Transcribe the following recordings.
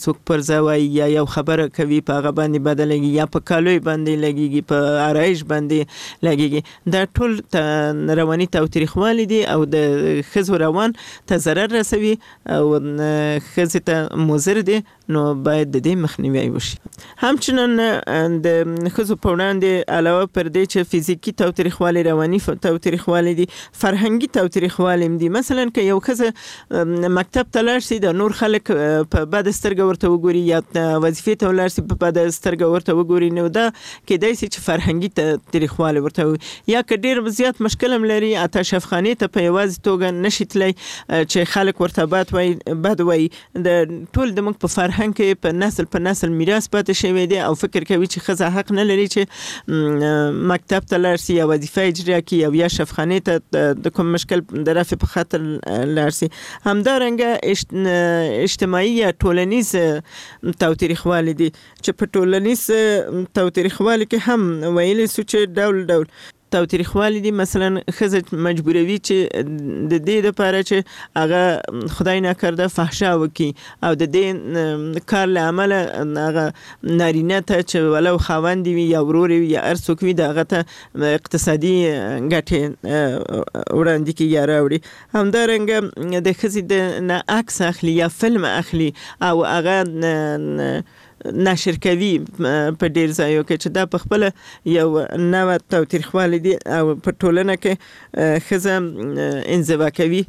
څوک پرځه وایي یا یو خبره کوي په هغه باندې بدلېږي یا په کالوی باندې لګېږي په آرایش باندې لګېږي. دا ټول رواني تاوتریخوالی دي او د ښځو روان ته ضرر رسوي او ښځې ته مضر دي، نو باید د دې مخنیوی وشي. همچنان د ښځو په وړاندې علاوه پر دې چې فزیکي تاوتریخوالی، رواني تاوتریخوالی دي، فرهنګي تاوتریخوالی هم دي. مثلا که یو ښځه مکتب ته لاړ شي د نور خلک په بد سترګه ورته وګوري یا وظیفې ته ولاړ شي په بد سترګه ورته وګوري، نو دا کېدای شي چې فرهنګي تاوتریخوالی ورته وي. یا که ډېر زیات مشکل هم لري آتش افغانۍ ته په یوازې توګه نشي تللی چې خلک ورته بد وایي. د ټول د موږ په فرهنګ کې په نسل میراث پاتې شوی دی او فکر کوي چې ښځه حق نه لري چې مکتب ته لاړ شي یا وظیفه اجرا کړي یا شفخانې ته د کوم مشکل د رفع په خاطر لاړ شي. همدارنګه اجتماعي یا ټولنیز تاوتریخوالی دي چې په ټولنیز تاوتریخوالی کې هم ویلی سو چې ډول ډول تاوتریخوالی دي. مثلا ښځه مجبوروي چې د دې لپاره چې هغه خدای نکرده فحشا وکړي او د دې کار له امله هغه نارینه ته چې ولو خاوند وي یا ورور وي یا هر څوک وي د هغه ته اقتصادي ګټې وړاندې کړي یا راوړي. همدارنګه د ښځې نه عکس اخلي یا فلم اخلي او هغه نشر کوي په ډیر ځایو کې چې دا په خپل یو نوع تاوتریخوالی دي او په ټولنه کې ښځه انزوا کوي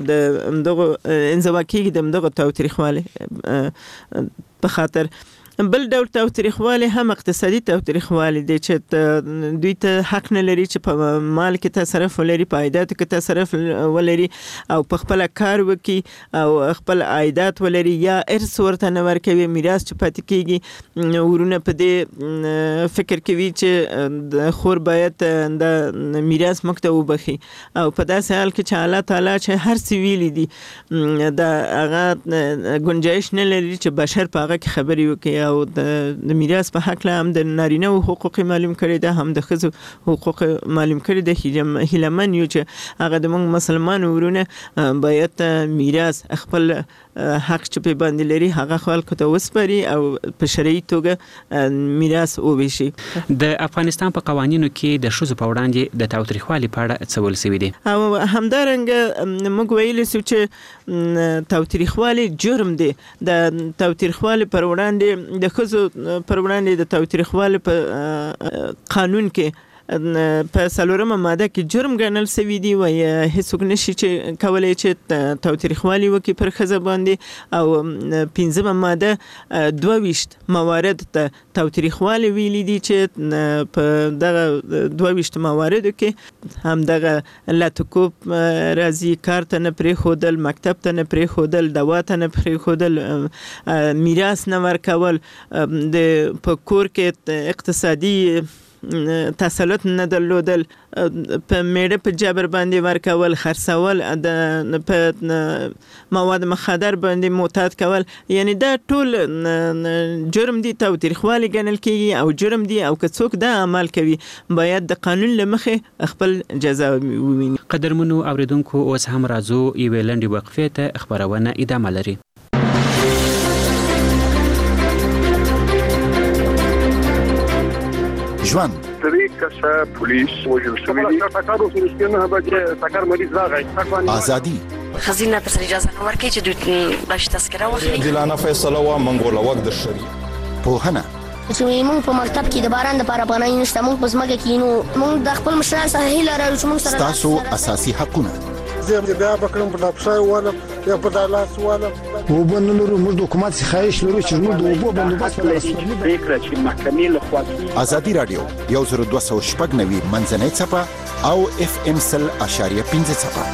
انزوا کېږي د همدغه تاوتریخوالي په خاطر. بل ډول تاوتریخوالی هم اقتصادي تاوتریخوالی دی چې دوی ته حق نه لري چې په مال کې تصرف ولري، په عایداتو کې تصرف ولري او په خپل کار وکړي او خپل عایدات ولري یا ارث ورته نه ورکوي، میراث چې پاتې کېږي. ورونه په دې فکر کوي چې د خور باید د میراث موږ ته وبخي او په داسې حال کې چې الله تعالی چې هر څه ویلي دي د هغه گنجایش نه لري چې بشر په هغه کې خبرې وکړي او د میراث په حق له هم د نارینه حقوق معلوم کړي ده، هم د ښځو حقوق معلوم کړي ده. هیلمن یو چې هغه د موږ مسلمان ورونه باید میراث خپل حق چې په باندې لري هغه خلکو ته وسپاري او په شرعي توګه میراث وویشي. د افغانستان په قوانینو کې د ښځو په وړاندې د تاوتریخوالي په اړه څه ویل شوي دي؟ او همدارنګه موږ ویلی سو چې تاوتریخوالی جرم دی. د تاوتریخوالي پر وړاندې د ښځو پر وړاندې د تاوتریخوالي په قانون کې په 4مه ماده کې جرم ګڼل شوی دی و هیڅوک نشي چې کولای چې تاوتریخوالی وکړي پر ښځه باندې. او 5مه ماده 22 موارد ته تاوتریخوالی ویلي دي چې په دغه 22 مواردو کې هم دغه لاتوکوب راځي، کار ته نه پرېښودل، مکتب ته نه پرېښودل، دوا ته نه پرېښودل، میراث نه ورکول، د په کور کې اقتصادي تسلط نه درلودل، په میړه په جبر باندې ورکول، خرڅول، په مواد مخدر باندې معتاد کول. یعنی دا ټول جرم دي، تاوتریخوالی ګڼل کېږي او جرم دي او که څوک دا عمل کوي باید د قانون له مخې خپل جزا وویني. قدرمنو اوریدونکو اوس هم راځو یوې لنډې وقفې ته، خپرونه ادامه لري. ژوند سری کسا پولیس وجل شوی دی تاکارو سرشتنه هغه تاکار مریض راغی ازادي خزینه پر اجازه نه ورکړي چې دوی باش تذکره واخلي. دلانه فیصله وا منګوله وخت د شری پوهنه چې موږ په مکتب کې د باران د لپاره پناه نشته، موږ په ځمکه کې نو موږ د خپل مشران سره هیله لرو چې موږ سره تاسو اساسي حقونه زه بیا بکرم په دافشای والا یا په دالاس والا وبنلرو موږ د حکومت څخه خواهش لرو چې موږ د اوبو بندوبست ولرو. فکر چې محکمې له خوا ازادي رادیو 1290 منځنۍ څپه او FM 100.5 څپه.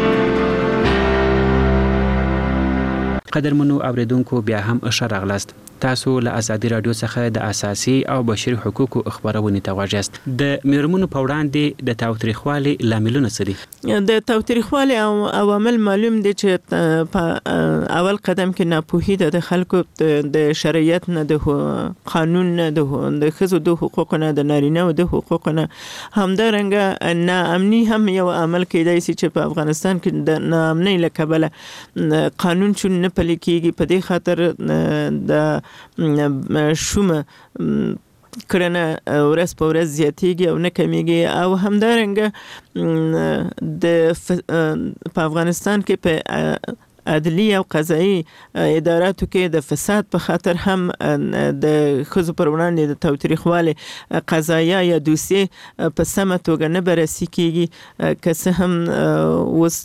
قدرمنو اوریدونکو بیا هم ښه راغلاست. تاسو له ازادي رادیو څخه د اساسي او بشري حقوقو خبرونه توجست. د میرمنو په وړاندې د تاوتریخوالي لاملونه څه دي؟ د تاوتریخوالي او عوامل معلوم دي چې په اول قدم کې ناپوهي د خلکو د شرعیت نه، د قانون نه، د ښځو د حقوقو نه، د نارینه او د حقوقو نه. همدارنګه ناامني هم یو عامل کېدای شي چې په افغانستان کې د ناامنۍ له کبله قانون چون نه پلي کېږي. په دې خاطر د شومه کړنه ورځ په ورځ زیاتېږي او نه کمیږي. او همدارنګه په افغانستان کې په عدلی او قضایي اداراتو کې د فساد په خاطر هم د ښځو پر وړاندې د تاوتریخوالي قضایا یا دوسیې په سمه توګه نه بررسي کېږي. که څه هم اوس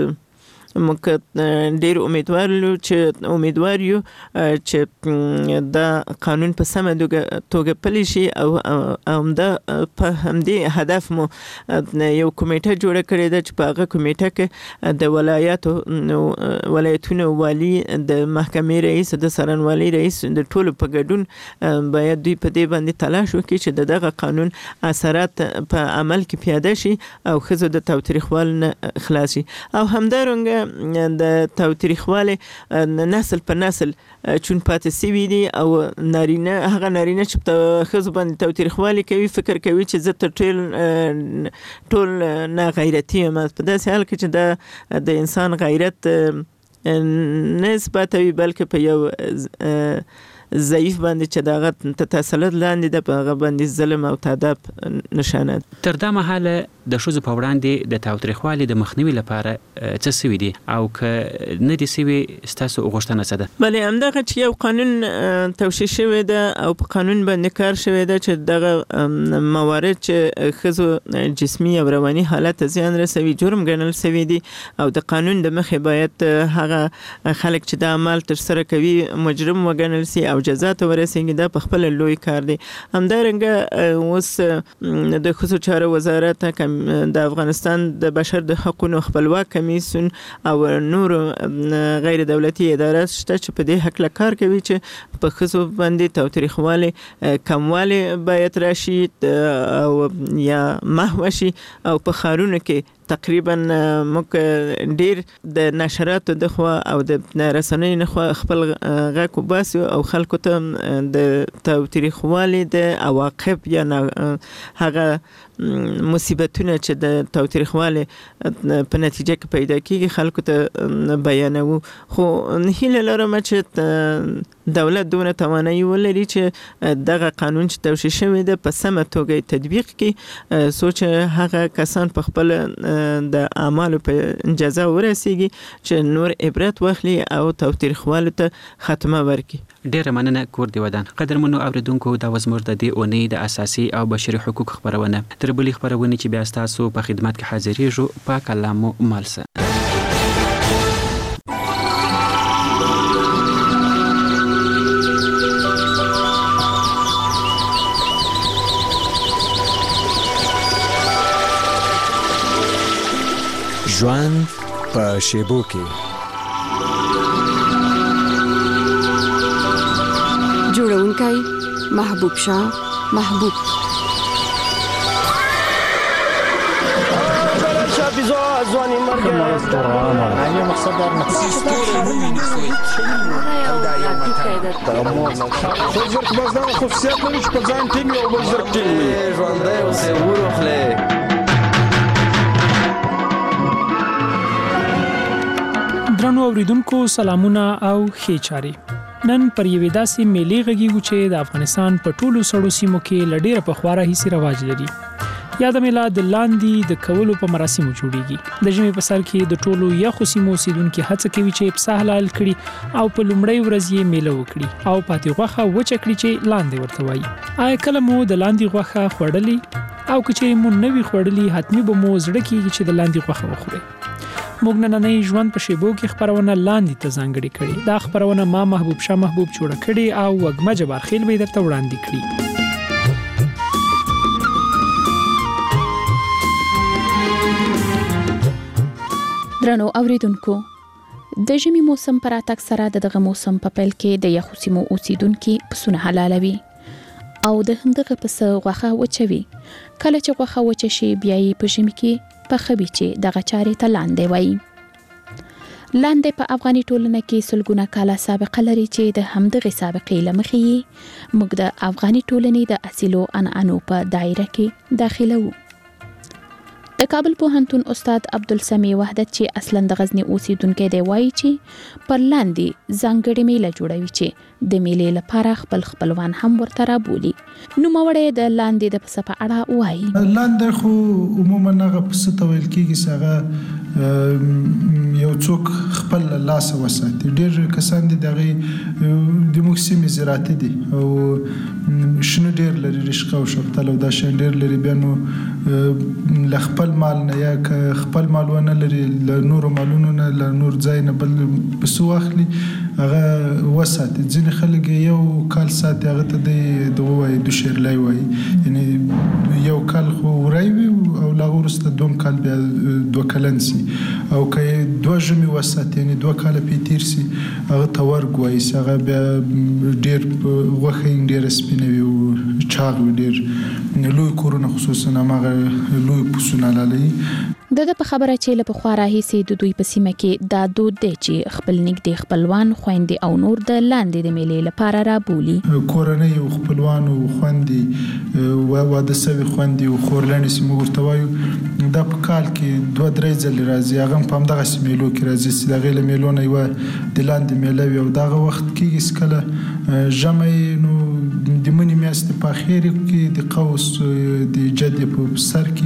موږ ډېر امیدوار یو چې دا قانون په سمه توګه پلی شي او همدا په همدې هدف مو یو کمیټه جوړه کړې ده چې په هغه کمیټه کې د ولایتونو والی، د محکمې رئیس، د څارنوالۍ رئیس، د ټولو په ګډون باید دوی په دې باندې تلاش وکړي چې دغه قانون اثرات په عمل کې پیاده شي او ښځو د تاوتریخوالي نه خلاص شي. او همدارنګه د تاوتریخوالي نسل په نسل چون پاتې سوي دي او هغه نارینه چې په ښځو باندې تاوتریخوالي کوي فکر کوي چې زه تر ټول نه غیرتي یم. په داسې حال کې چې د انسان غیرت نه اثباتوي بلکې په یو ضعیف باندې چې دغه تسلط لاندې د په هغه باندې ظلم او تعذاب نشانه. تر دا مهاله د ښځو په وړاندې د تاوتریخوالي د مخنیوي لپاره څه سوي دي او که نه دي سوي ستاسو غوښتنه څه ده؟ بلې همدغه چې یو قانون توشیح شوی ده او په قانون باندې کار شوی ده چې دغه موارد چې ښځو جسمي او رواني حالت زیان رسوي جرم ګڼل سوي دي او د قانون د مخې باید هغه خلک چې د عمل تر سره کوي مجرم وګڼل سي او جزا ته ورسیږي. دا په خپل لوی کار دی. همدارنګه اوس د ښځو چارو وزارت د افغانستان د بشر د حقوقو خپلواک کمیسیون او نور غیر دولتي ادارات شته چې په دې حق کار کوي چې په ښځو باندې تاوتریخوالي کموالی باید راشي او یا محو شي. او په ښارونو کې تقریبا موږ ډیر د نشراتو د خوا او د رسنیو نه خوا خپل غږ وباسو او خلکو ته د تاوتریخوالي د عواقب یا هغه مصیبتونه چې د تاوتریخوالي په نتیجه کې پیدا کیږي خلکو ته بیانوو. خو هیله لرم چې دولت دونه توانایي ولري چې دغه قانون چې توشیح شوی دی په سمه توګه تطبیق کړي سوچ هغه کسان په خپل د اعمالو په جزا ورسیږي چې نور عبرت واخلي او تاوتریخوالي ته خاتمه ورکړي. ډیره مننه کور دی ودان. قدرمنو اوریدونکو دا وزمر د دې اونۍ د اساسي او بشري حقوق خبرونه تر بلې خبرونه چې بیا تاسو په خدمت کې حاضرېږو پاک الله مو مالسه. ژوند په شیبو کې جوړونکی محبوب شاه محبوب. ځواني مرګ نه مقصد در خو بس دا خصوصیت لري چې په ځان ټینګ او بل زر ټینګ ژوندی اوسې وروخلې. درنو اوریدونکو سلامونه او ښې چارې. نن پر یوې داسې میلې غږیږو چې د افغانستان په ټولو سړو سیمو کې له ډېره پخوا راهیسې رواج لري. یاده میله د لاندې د کولو په مراسمو جوړیږي. د ژمي په سر کې د ټولو یخو سیمو اوسیدونکي هڅه کوي چې پسه حلال کړي او په لومړۍ ورځ یې میله وکړي او پاتې غوښه وچه کړي چې لاندې ورته وایي. آیا کله مو د لاندې غوښه خوړلې او که چېرې مو نه وي خوړلې حتمي به مو زړه کېږي چې د لاندې غوښه وخورئ. موږ نننۍ ژوند په شیبو کې خبرونه لاندې ته ځانګړې کړې. دا خبرونه ما محبوب شاه محبوب جوړه کړې او وږمه جبارخیل به درته وړاندې کړي. درنو اوریدونکو، د ژمي موسم پر اتک سره دغه موسم په پیل کې د یخو سیمو اوسیدونکو پسونه حلالوي او د همدغه پس غوښه وچوي. کله چې غوښه وچه شي بیا یې په ژمي کې پخوي چې دغه چارې ته لاندې وایي. لاندې په افغاني ټولنه کې سلګونه کاله سابقه لري چې د همدغه سابقې له مخې موږ د افغاني ټولنې د اصلو عنعنو په دایره کې داخله وو. د کابل پوهنتون استاد عبدالسمیع وحدت چې اصلا د غزنی اوسیدونکو دی وایي چې پر لاندې ځانګړې میله جوړوي چې د میلې لپاره خپل خپلوان هم ورته رابولي. نوموړی د لاندې د پسه په اړه وایي. لاندې خو عموما هغه پسه ته ویل کېږي چې هغه یو څوک خپل لاس وساتي. ډېر کسان دي دغه د موسمي زراعتي دي او شنو ډېر لري رشقه او شفتل او دا شین ډېر لري بیا نو خپل مال نه یا خپل مالونه لري له نور مالونو نه له نور ځای نه بل پسو اخلي هغه وساتي. ځینې خلک یو کال ساتي هغه ته د وایي د شیرلای وایي یعنی یو کال خو ورایوي او لا ورسته دوم کال بیا دوه کلن سي او که دوه ژمي وساتي یعنی دوه کال پې تیر سي هغه ته ورګ وایي هغه بیا ډېر غوښه یې ډېره سپینه وي او چاغ وي. ډېر لوی کورونه خصوصا هغه لوی پسونه لالي. د په خبره چې له پخوا راهیسې د دوی په سیمه کې دا دود دی چې خپل نږدې خپلوان خويندې او نور د لاندې د میلې لپاره رابولي. کورنۍ او خپلوان او خويندې واده سوي خويندې او خورلنې سیمه ورته وایو دا په کال کې دوه درې ځلې راځي. هغه په همدغه میلو کې راځي چې دغه له میلو نه یو د لاندې میله وي او دغه وخت کې کله ژمي نو د منی میاشتې په اخر کې د قوس د جدي په سر کې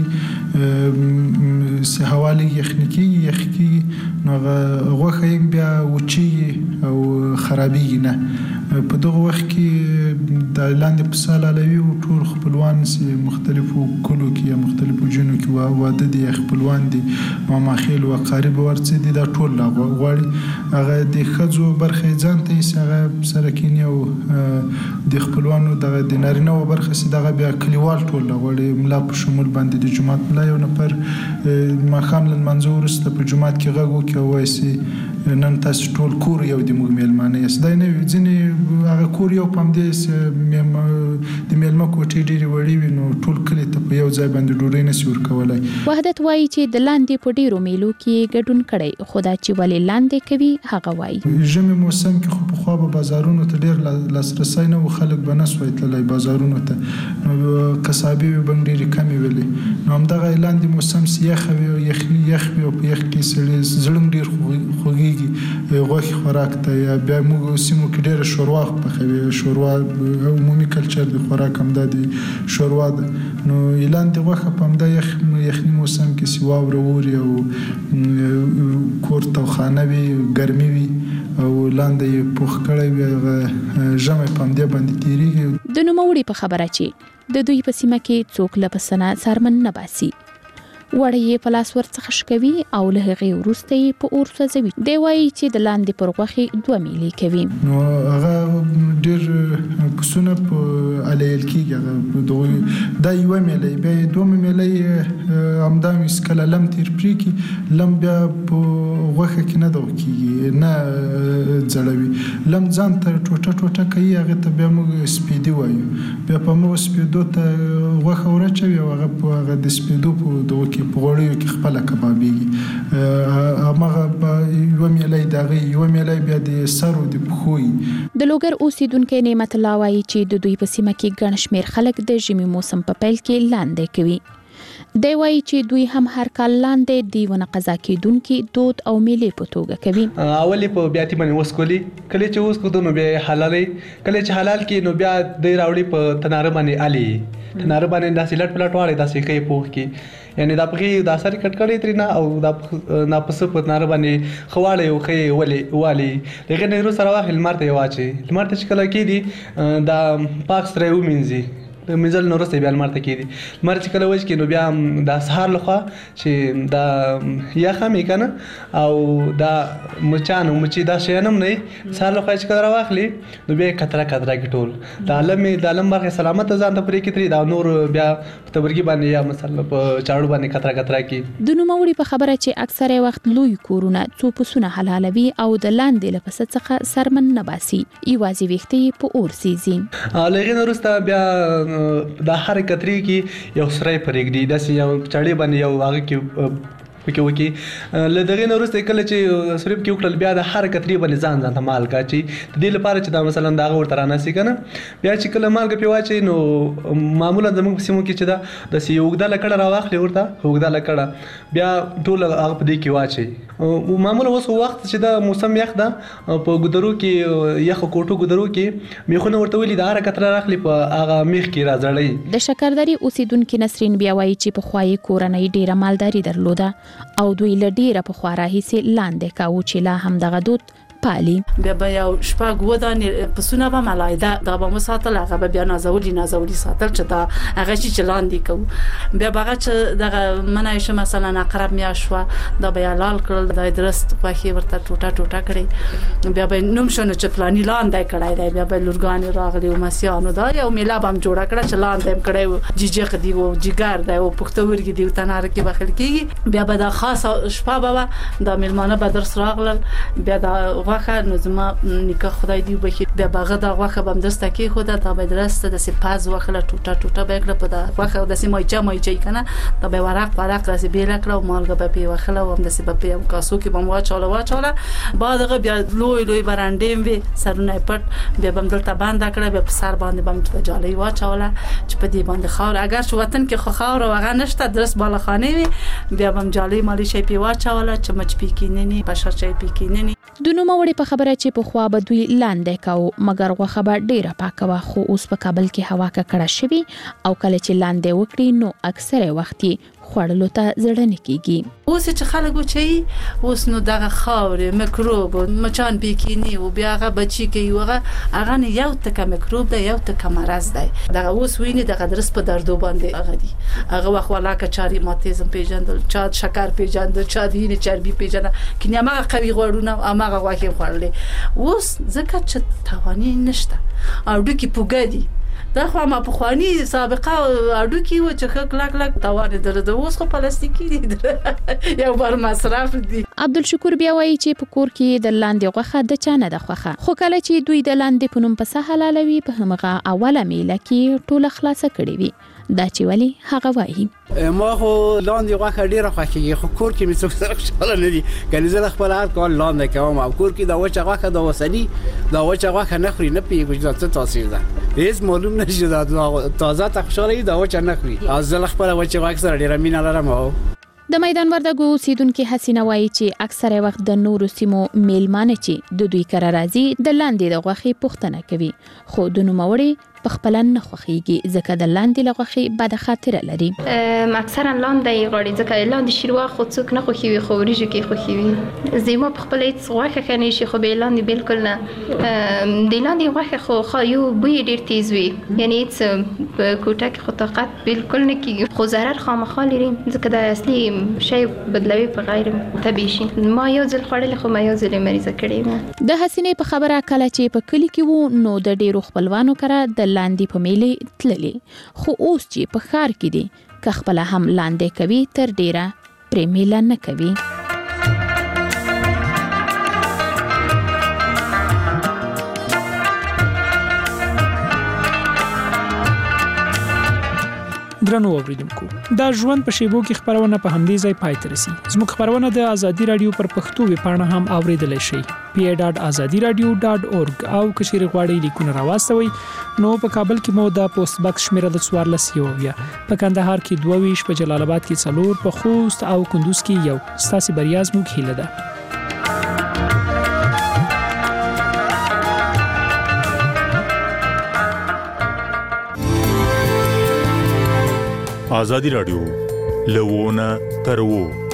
سه حواله یخنیکی نو غوښه بیا وچی او خرابېږي نه. په دغه وخت کې د لاندې په سالالوي او ټول خپلوان سي مختلفو کلو کې یا مختلفو جنو کې واده دي خپلوان دي ماما خیل او قریب ورڅ دي دا ټول غواړي هغه د خځو برخه ځان ته هغه سره کینی او د خپلوانو دغه د نارینه او برخه سي دغه بیا کلیوال ټول غواړي ملا په شمول باندې د جماعت ملا یو نفر ما خامل منظور است په جماعت کې غوږو کې وایسي نن تاسو ټول کور یو د موږ میلمانه یې سدای نه ځنی هغه کور یو پم دې د میلمه کوټې ډېری وړي نو ټول کلی ته په یو ځای باندې ډوډۍ نه سور کولای. وحدت وایي چې د لاندې په ډیرو میلو کې ګډون کړي خدا چې ولې لاندې کوي هغه وایي. ژمي موسم کې خو په خوا به بازارونو ته ډېر لاسرسي نه و خلک به نه سوي تللی بازارونو ته نو قصابي به ډېرې کمې ویلې نو همدغه لاندې موسم یخ وي او یخ وي او په یخ کې سړي زړم ډېر خوږیږي غوښې خوراک ته یا بیا موږ سیمو کې ډېره شوروا پخوي. شوروا عمومي کلچر د خوراک همدا دی شوروا ده نو لاندې غوښه په همدا یخني موسم کې سی واوره ووري او کور توخانه وي ګرمي وي او لاندې پوخ کړی وي ژمي په همدې باندې تیریږي. د نوموړي په خبره چې د دوی په سیمه کې څوک له پسنه څارمن نه باسي وړې په لاس ورڅخه شکوي او له هغې وروسته یې په اور سوځوي. دی وایي چې د لاندې پر غوښې دوه میلې کوي. نو هغه ډېر پسونه په الیل کېږي دا یوه میله بیا یې دومه میله همدا کله لم تیر پرېږي لم بیا په غوښه کې نه دغه کېږي نه ځړوي لم ځان ته ټوټه ټوټه کوي هغه ته بیا موږ سپیدي وایو بیا په موږ سپیدو ته غوښه ورچوي او هغه په هغه د سپیدو په دغه کې په غوړیو کې خپل کبابېږي هغه یو میله دغه یو میله بیا د سرو د پخوي. د لوګر اوسیدونکو نعمت الله وایي چې د دوی په سیمه کې ګڼ شمېر خلک د ژمي موسم په پیل کې لاندې کوي. دی وایي چې دوی هم هر کال لاندې د ونه قضا کېدونکي دود او میلې په توګه کوي. اولې په بیاتي باندې وسکولي کله چې وسکو نو بیا حلالي کله چې حلال کې نو بیا د راوړي په تناره باندې علي تناره باندې داسې لټ پلټ واړي داسې کوي پوخ کې یعنی دا پخې دا سری کټ کړی ترې نه او دا ناپس په تناره باندې خواړې او خې والي دغه نه سره واخل مرته واچي مرته چې کله کې دي دا پاک سره ومنځي د منځل نو وروسته بیا لمر ته کېږي. لمر چې کله وچ کېږي نو بیا د سهار لخوا چې دا یخه مې که نه او دا مچي دا شیان هم نه سهار لخوا چې کله راواخلي نو بیا یې کتره کې ټول د علم برخې سلامت ځان ته پرې کتري دا نور بیا په تبرګي باندې یا مثلا په چاړو باندې کتره کې. د نوموړي په خبره چې اکثره وخت لوی کورونه څو پسونه حلالوي او د لاندې له پس څخه سرمن نه باسي یوازې ویختې په اور سيزي. لغې وروسته بیا د هر کتري کې یو سره پرېږدي داسې یو چاړې باندې یو هغه کې وکي له دغه وروسته کله چې سریب کې وکړل بیا د هر کتري باندې ځان ته مالګه چې د دې لپاره چې دا مثلا دا ورته راناسي کنه بیا چې کله مالګه پیواچي نو معمولا زموږ سیمو کې چې دا د سیوګدا لکړه راواخلي ورته وګدا لکړه بیا ټول هغه په دې کې واچي او معمولا اوس وخت چې دا موسم یخ ده په ګدرو کې یخ کوټو ګدرو کې میخونه ورته ویلي د هر کتره راخلي په هغه میخ کې راځړی. د شکردري اوسیدونکو نسرین بیا وایي چې په خوای کورنۍ ډیره مالداري درلوده او دوی لډیره په خورا هیڅ لاندې کاوه چې لا هم دغه دود پالي. بیا به یو شپږ ودانې پسونه به ملایده دا به مساتل هغه بیا نازولي ساتل چې دا هغه چې لاندې کو بیا هغه چې دغه منایشه مثلا اقرب میا شو دا بیا لال کړل دا درست واخی ورته ټوټه کړي بیا به نوم شونه چې پلاني لاندې کړای دی بیا به لورګان راغلي او مسیانو دا یو میلا بم جوړه کړه چې لاندې کړي جیجق دی او جګار دی او پختورګي دی تنار کې بخل کیږي بیا به دا خاصه شپه به دا ملمانه به درس راغلل بیا دا واخه نو زما نکاح خدای دی بخیر بیا باغه دا واخه بم درسته کې خو دا به درسته د سپاز واخله ټوټه بګله په دا واخه د سیمه مایچای کنه دا به ورق راځي بیل کړه او مالګه به په واخله او د سبب په کاسو کې بم واچاله بعدغه بیا لوی برانډې وي سرونه پټ بیا بم دلته باندې کړه بیا په سر باندې بم ته جالي واچاله چې په دې باندې خاور اگر شو وطن کې خاور وغه نشته درس بالاخانه وي بیا بم جالي مالی شي په واچاله چې مچ پکیننی بشر شي پکیننی. د نوموړي په خبره چې په خوا به دوی لاندې کاو مګر غوخه به ډیره پاکه وا خو اوس په کابل کې هوا کړه شوی او کله چې لاندې وکړي نو اکثره وخت خوړلو ته زړه نه کیږي. اوس چې خلک وچی اوس نو دغه خاورې میکروب مچان پکینی او بیا هغه بچی کوي هغه نه یو تک میکروب ده یو تک مرض ده دغه اوس ویني دغه درس په دردو باندې هغه دي هغه وخواله کچاري ماتیزم پیژندل چا شکر پیژندل چا دینه چربي پیژندل کینه ما قوي غوړونه امغه واکه خورلې اوس ځکه چې توانی نشته او ډکی پوګادي دا خو ما په خواني سابقه اډو کې و چې کلک توان درته اوس خو پلاستیکي دي یو بار مصرف دي. عبدالشکور بیا وایي چې په کور کې د لاندې غوخه د چانه د خوخه خو کله چې دوی د لاندې پونم په سهالالوي په همغه اوله میله کې ټوله خلاصه کړي وي دا چې ولی هغه وایي ما خو لاندې غوخه ډیره خوښیږي خو کور کې مې څوک سره خوشاله نه دي کني زه خپل هر کال لاندې کوم او کور کې دا وچه غوخه دا وسني دا وچه غوخه نه خوري نه پیږي چې څه تاثیر ده هیڅ معلوم نشي دا تازه ته خوشاله دا وچه نه خوري از زه خپل وچه غوخه سره ډیره مینه لرم. د میدان وردګو اوسیدونکو حسینه وایي چې اکثره وخت د نورو سیمو میلمانه چې د دوی کره راځي د لاندې د غوښې پوښتنه کوي خو د نوموړي په خپل نه خوخيږي ځکه د لاندې د غوښې بد خاطره لري. اکثرا لاندې غړي ځکه لاندې شیروا خو څوک نه خوخي خو وريږي کې خوخي زما په خپل هیڅ غوښه کني شي خو به لاندې بالکل نه د لاندې غوښه خو یو بوی ډیر تیز وي یعنی هیڅ په کوټه کې خو طاقت بالکل نه کیږي خو ضرر خامخا لري ځکه د اصلي شی بدلوي په غیر طبيعي شي ما یو ځل خړل خو ما یو ځل مریضه کړې د حسینې په خبره کله چې په کلی کې وو نو د ډیرو خپلوانو کړه د لاندې په میلې تللې خو اوس چې په ښار کې دي که خپل هم لاندې کوي تر ډیره پرې میله نه کوي. درنو اوریدونکو دا ژوند په شیبو کې خبرونه په همدې ځای پای ته رسي. زموږ خبرونه د ازادي رادیو پر پښتو ویبپاڼه هم اوریدلای شئ pa.azadiradio.org او کشیر غواړی لیکونه راوستوي نو په کابل کې مو د پوسټ باکس شمیره د 14 په کندهار کې 22 په جلال آباد کې 4 په خوست او کندوز کې 1 ستاسو بریاز مو هیله ده. آزادی رادیو لوونه تر وو